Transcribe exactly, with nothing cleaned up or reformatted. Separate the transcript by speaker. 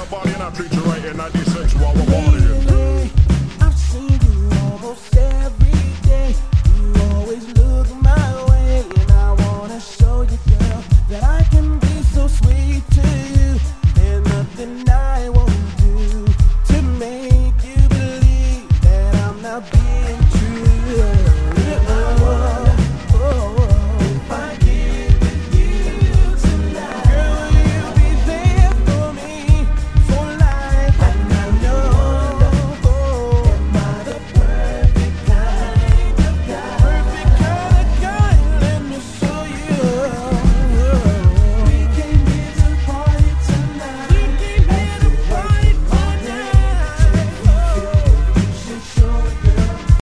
Speaker 1: body and I treat you right in ninety-six while we're partying.